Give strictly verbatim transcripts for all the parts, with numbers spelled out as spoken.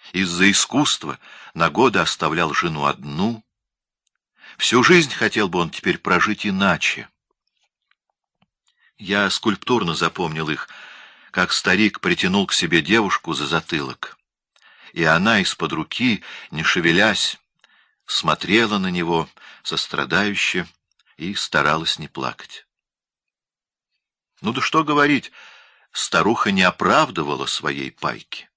Из-за искусства на годы оставлял жену одну. Всю жизнь хотел бы он теперь прожить иначе. Я скульптурно запомнил их, как старик притянул к себе девушку за затылок, и она из-под руки, не шевелясь, смотрела на него сострадающе и старалась не плакать. Ну да что говорить, старуха не оправдывала своей пайки.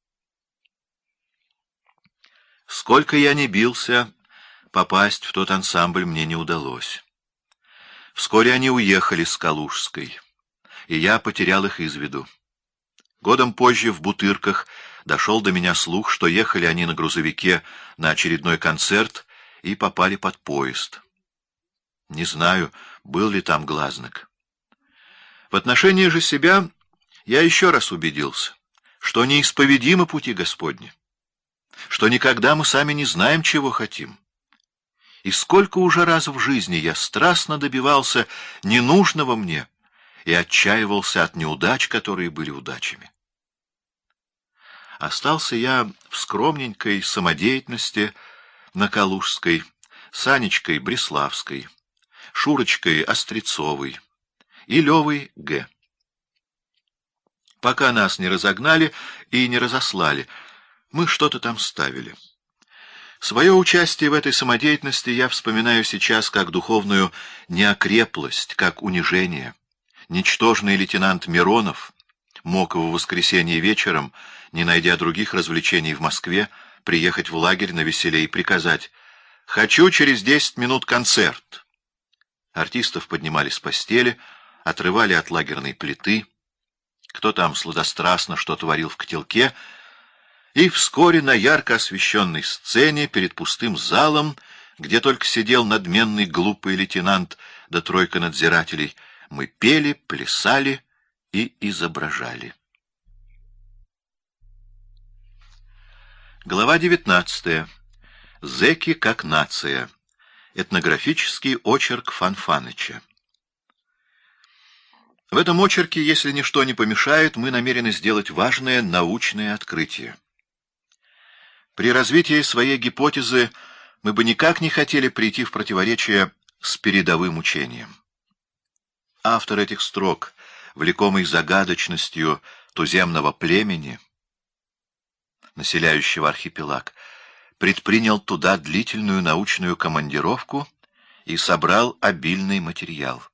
Сколько я ни бился, попасть в тот ансамбль мне не удалось. Вскоре они уехали с Калужской, и я потерял их из виду. Годом позже в Бутырках дошел до меня слух, что ехали они на грузовике на очередной концерт и попали под поезд. Не знаю, был ли там Глазнык. В отношении же себя я еще раз убедился, что неисповедимы пути Господни, что никогда мы сами не знаем, чего хотим. И сколько уже раз в жизни я страстно добивался ненужного мне и отчаивался от неудач, которые были удачами. Остался я в скромненькой самодеятельности на Калужской, с Анечкой Бреславской, Шурочкой Острецовой и Левой Г. Пока нас не разогнали и не разослали, мы что-то там ставили. Свое участие в этой самодеятельности я вспоминаю сейчас как духовную неокреплость, как унижение. Ничтожный лейтенант Миронов мог в воскресенье вечером, не найдя других развлечений в Москве, приехать в лагерь навеселе и приказать: «Хочу через десять минут концерт». Артистов поднимали с постели, отрывали от лагерной плиты, кто там сладострастно что творил в котелке, и вскоре на ярко освещенной сцене перед пустым залом, где только сидел надменный глупый лейтенант да тройка надзирателей, мы пели, плясали и изображали. Глава девятнадцатая. Зэки как нация. Этнографический очерк Фанфаныча. В этом очерке, если ничто не помешает, мы намерены сделать важное научное открытие. При развитии своей гипотезы мы бы никак не хотели прийти в противоречие с передовым учением. Автор этих строк, влекомый загадочностью туземного племени, населяющего архипелаг, предпринял туда длительную научную командировку и собрал обильный материал.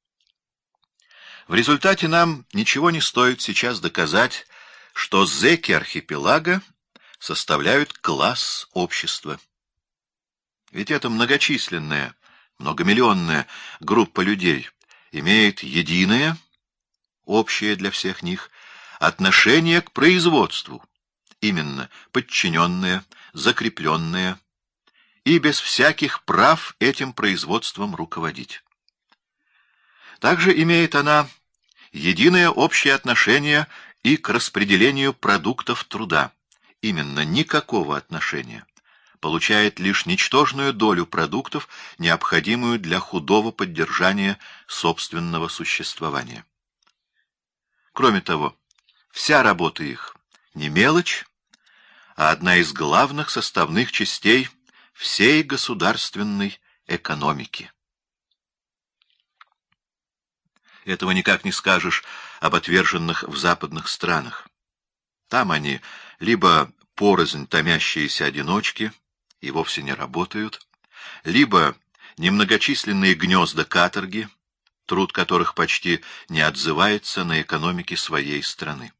В результате нам ничего не стоит сейчас доказать, что зэки архипелага составляют класс общества. Ведь эта многочисленная, многомиллионная группа людей имеет единое, общее для всех них, отношение к производству, именно подчиненное, закрепленное, и без всяких прав этим производством руководить. Также имеет она единое общее отношение и к распределению продуктов труда, именно никакого отношения, получает лишь ничтожную долю продуктов, необходимую для худого поддержания собственного существования. Кроме того, вся работа их не мелочь, а одна из главных составных частей всей государственной экономики. Этого никак не скажешь об отверженных в западных странах. Там они либо порознь томящиеся одиночки и вовсе не работают, либо немногочисленные гнезда каторги, труд которых почти не отзывается на экономике своей страны.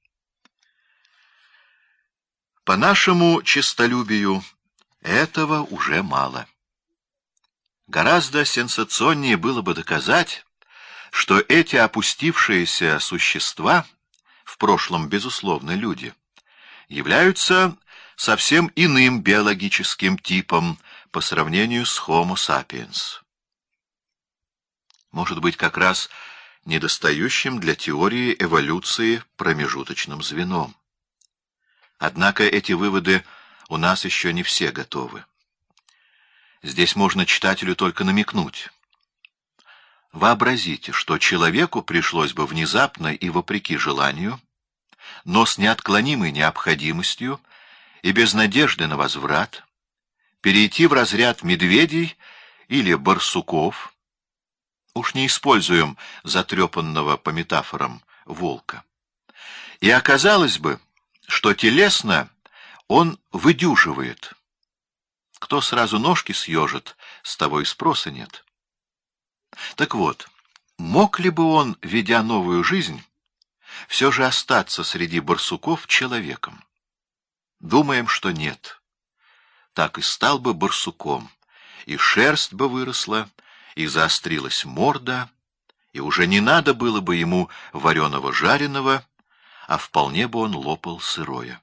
По нашему честолюбию этого уже мало. Гораздо сенсационнее было бы доказать, что эти опустившиеся существа, в прошлом, безусловно, люди, являются совсем иным биологическим типом по сравнению с Homo sapiens. Может быть, как раз недостающим для теории эволюции промежуточным звеном. Однако эти выводы у нас еще не все готовы. Здесь можно читателю только намекнуть. Вообразите, что человеку пришлось бы внезапно и вопреки желанию, но с неотклонимой необходимостью и без надежды на возврат, перейти в разряд медведей или барсуков, уж не используем затрепанного по метафорам волка. И оказалось бы, что телесно он выдюживает. Кто сразу ножки съежит, с того и спроса нет. Так вот, мог ли бы он, ведя новую жизнь, все же остаться среди барсуков человеком? Думаем, что нет. Так и стал бы барсуком, и шерсть бы выросла, и заострилась морда, и уже не надо было бы ему вареного-жареного, а вполне бы он лопал сырое.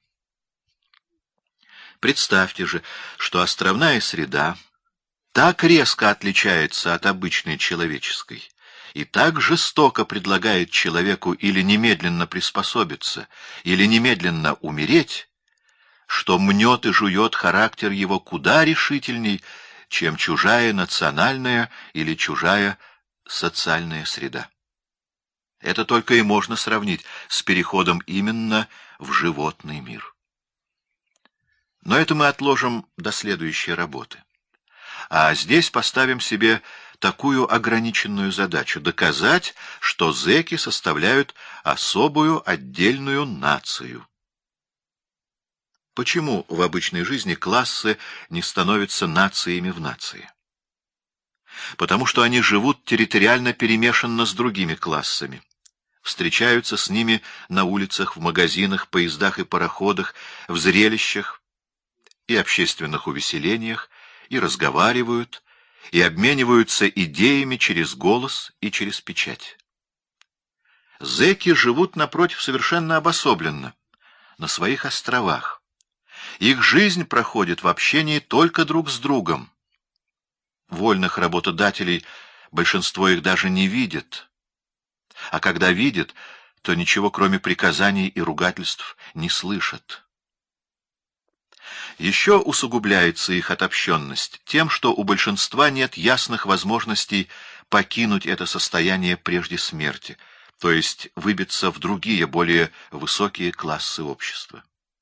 Представьте же, что островная среда так резко отличается от обычной человеческой и так жестоко предлагает человеку или немедленно приспособиться, или немедленно умереть, что мнет и жует характер его куда решительней, чем чужая национальная или чужая социальная среда. Это только и можно сравнить с переходом именно в животный мир. Но это мы отложим до следующей работы. А здесь поставим себе такую ограниченную задачу — доказать, что зэки составляют особую отдельную нацию. Почему в обычной жизни классы не становятся нациями в нации? Потому что они живут территориально перемешанно с другими классами, встречаются с ними на улицах, в магазинах, поездах и пароходах, в зрелищах и общественных увеселениях, и разговаривают, и обмениваются идеями через голос и через печать. Зэки живут, напротив, совершенно обособленно, на своих островах. Их жизнь проходит в общении только друг с другом. Вольных работодателей большинство их даже не видит. А когда видит, то ничего, кроме приказаний и ругательств, не слышат. Еще усугубляется их отобщенность тем, что у большинства нет ясных возможностей покинуть это состояние прежде смерти, то есть выбиться в другие, более высокие классы общества.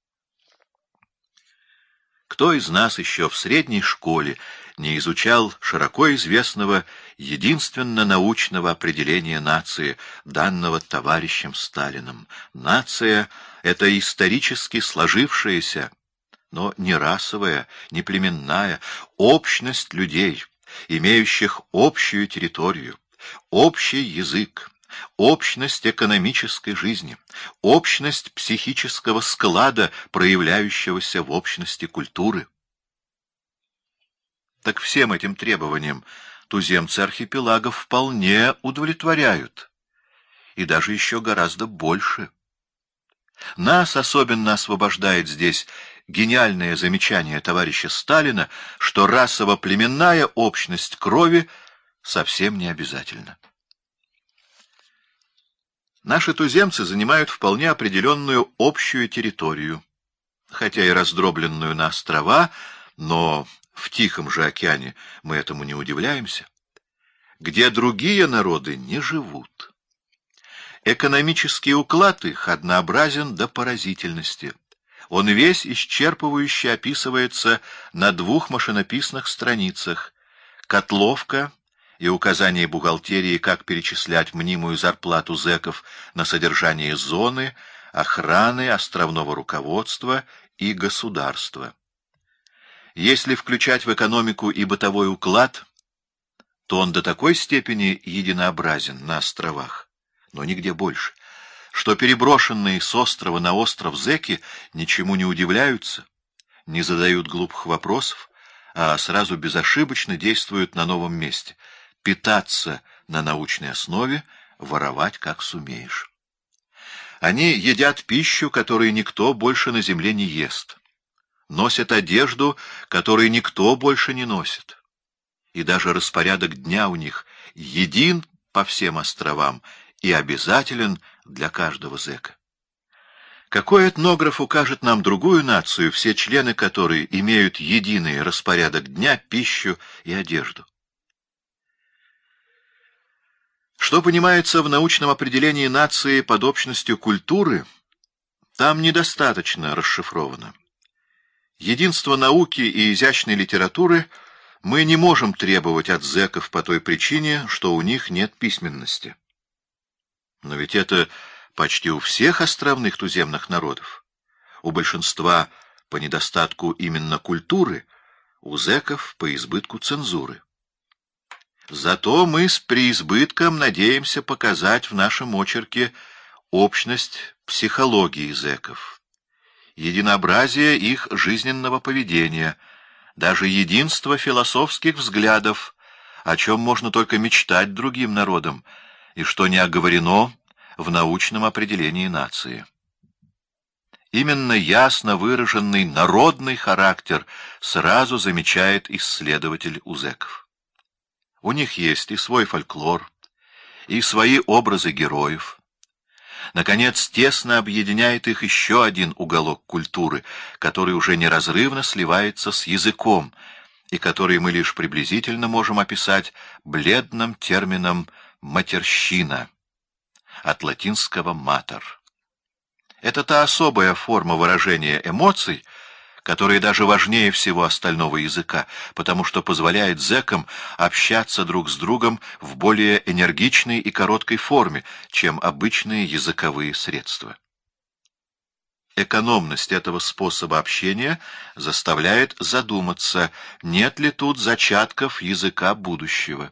Кто из нас еще в средней школе не изучал широко известного единственно научного определения нации, данного товарищем Сталиным? Нация — это исторически сложившаяся, но не расовая, не племенная, общность людей, имеющих общую территорию, общий язык, общность экономической жизни, общность психического склада, проявляющегося в общности культуры. Так всем этим требованиям туземцы архипелагов вполне удовлетворяют, и даже еще гораздо больше. Нас особенно освобождает здесь гениальное замечание товарища Сталина, что расово-племенная общность крови совсем не обязательна. Наши туземцы занимают вполне определенную общую территорию, хотя и раздробленную на острова, но в Тихом же океане мы этому не удивляемся, где другие народы не живут. Экономический уклад их однообразен до поразительности. Он весь исчерпывающе описывается на двух машинописных страницах: котловка и указание бухгалтерии, как перечислять мнимую зарплату зэков на содержание зоны, охраны, островного руководства и государства. Если включать в экономику и бытовой уклад, то он до такой степени единообразен на островах, но нигде больше, что переброшенные с острова на остров зэки ничему не удивляются, не задают глупых вопросов, а сразу безошибочно действуют на новом месте — питаться на научной основе, воровать как сумеешь. Они едят пищу, которую никто больше на земле не ест, носят одежду, которую никто больше не носит, и даже распорядок дня у них един по всем островам и обязателен для каждого зэка. Какой этнограф укажет нам другую нацию, все члены которой имеют единый распорядок дня, пищу и одежду? Что понимается в научном определении нации под общностью культуры, там недостаточно расшифровано. Единство науки и изящной литературы мы не можем требовать от зэков по той причине, что у них нет письменности. Но ведь это почти у всех островных туземных народов. У большинства по недостатку именно культуры, у зэков по избытку цензуры. Зато мы с преизбытком надеемся показать в нашем очерке общность психологии зэков, единообразие их жизненного поведения, даже единство философских взглядов, о чем можно только мечтать другим народам, и что не оговорено в научном определении нации. Именно ясно выраженный народный характер сразу замечает исследователь у зэков. У них есть и свой фольклор, и свои образы героев. Наконец, тесно объединяет их еще один уголок культуры, который уже неразрывно сливается с языком, и который мы лишь приблизительно можем описать бледным термином «матерщина», от латинского «матер». Это та особая форма выражения эмоций, которая даже важнее всего остального языка, потому что позволяет зэкам общаться друг с другом в более энергичной и короткой форме, чем обычные языковые средства. Экономность этого способа общения заставляет задуматься, нет ли тут зачатков языка будущего.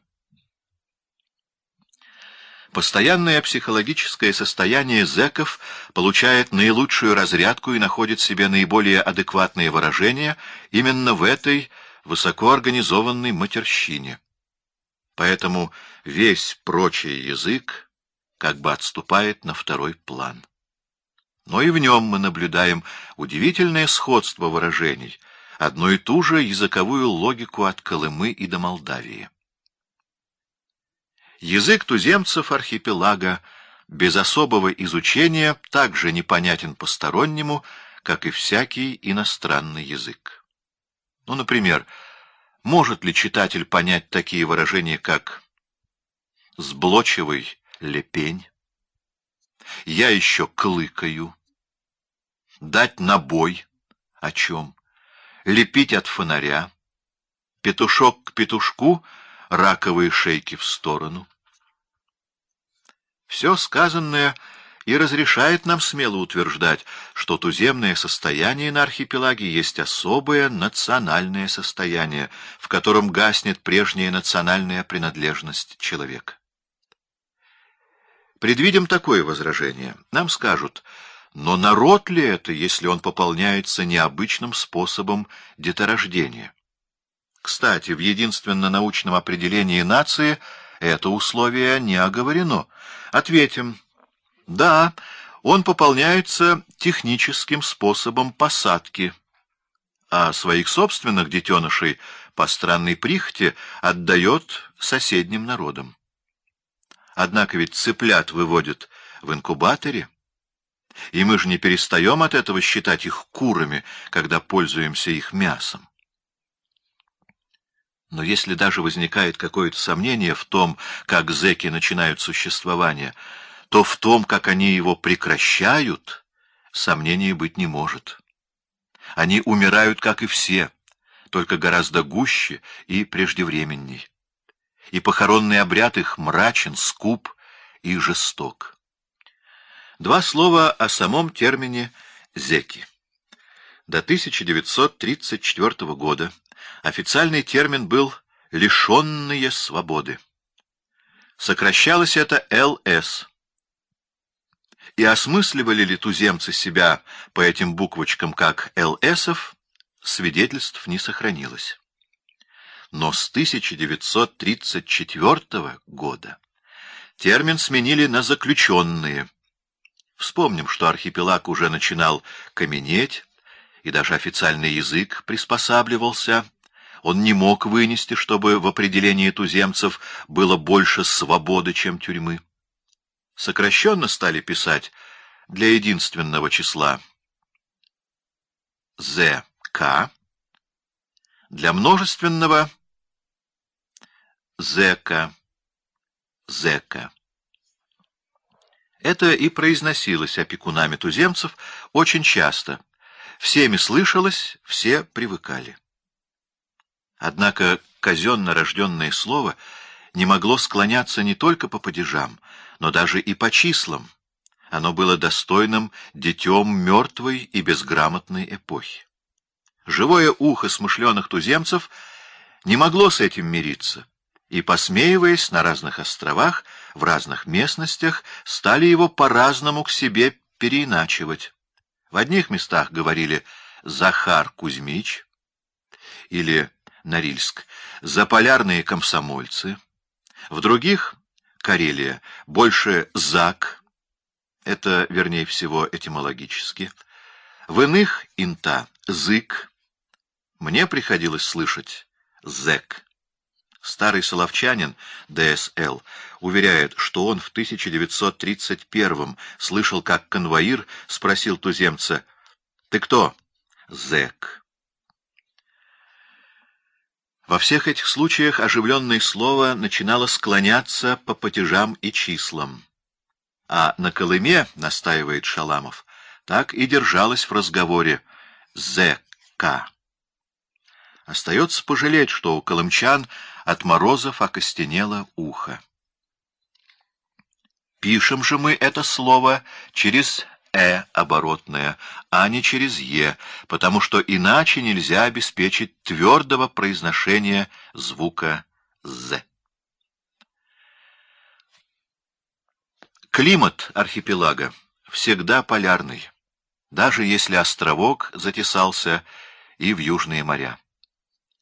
Постоянное психологическое состояние зэков получает наилучшую разрядку и находит себе наиболее адекватные выражения именно в этой высокоорганизованной матерщине. Поэтому весь прочий язык как бы отступает на второй план. Но и в нем мы наблюдаем удивительное сходство выражений, одну и ту же языковую логику от Колымы и до Молдавии. Язык туземцев архипелага без особого изучения также непонятен постороннему, как и всякий иностранный язык. Ну, например, может ли читатель понять такие выражения, как «сблочевый лепень», «я еще клыкаю», «дать набой», о чем, «лепить от фонаря», «петушок к петушку», «раковые шейки в сторону». Все сказанное и разрешает нам смело утверждать, что туземное состояние на архипелаге есть особое национальное состояние, в котором гаснет прежняя национальная принадлежность человека. Предвидим такое возражение. Нам скажут, но народ ли это, если он пополняется необычным способом деторождения? Кстати, в единственно научном определении нации это условие не оговорено. Ответим, да, он пополняется техническим способом посадки, а своих собственных детенышей по странной прихоти отдает соседним народам. Однако ведь цыплят выводят в инкубаторе, и мы же не перестаем от этого считать их курами, когда пользуемся их мясом. Но если даже возникает какое-то сомнение в том, как зэки начинают существование, то в том, как они его прекращают, сомнений быть не может. Они умирают, как и все, только гораздо гуще и преждевременней. И похоронный обряд их мрачен, скуп и жесток. Два слова о самом термине «зэки». До тысяча девятьсот тридцать четвёртого года официальный термин был «лишенные свободы». Сокращалось это эл эс. И осмысливали ли туземцы себя по этим буквочкам как эл эсов, свидетельств не сохранилось. Но с тысяча девятьсот тридцать четвёртого года термин сменили на «заключенные». Вспомним, что архипелаг уже начинал каменеть, и даже официальный язык приспосабливался. Он не мог вынести, чтобы в определении туземцев было больше свободы, чем тюрьмы. Сокращенно стали писать для единственного числа зэ ка, для множественного зэка, зэка. Это и произносилось опекунами туземцев очень часто, Всеми слышалось, все привыкали. Однако казенно рожденное слово не могло склоняться не только по падежам, но даже и по числам. Оно было достойным детем мертвой и безграмотной эпохи. Живое ухо смышленых туземцев не могло с этим мириться, и, посмеиваясь на разных островах, в разных местностях, стали его по-разному к себе переиначивать. В одних местах говорили «Захар Кузьмич» или Норильск «Заполярные комсомольцы», в других — Карелия — больше «Зак», это, вернее всего, этимологически, в иных — Инта — «Зык». Мне приходилось слышать «Зэк». Старый соловчанин Д С Л уверяет, что он в тысяча девятьсот тридцать первом слышал, как конвоир спросил туземца: «Ты кто?» «Зэк». Во всех этих случаях оживленное слово начинало склоняться по падежам и числам. А на Колыме, настаивает Шаламов, так и держалось в разговоре «Зэка». Остается пожалеть, что у колымчан от морозов окостенело ухо. Пишем же мы это слово через «э» оборотное, а не через «е», потому что иначе нельзя обеспечить твердого произношения звука «з». Климат архипелага всегда полярный, даже если островок затесался и в южные моря.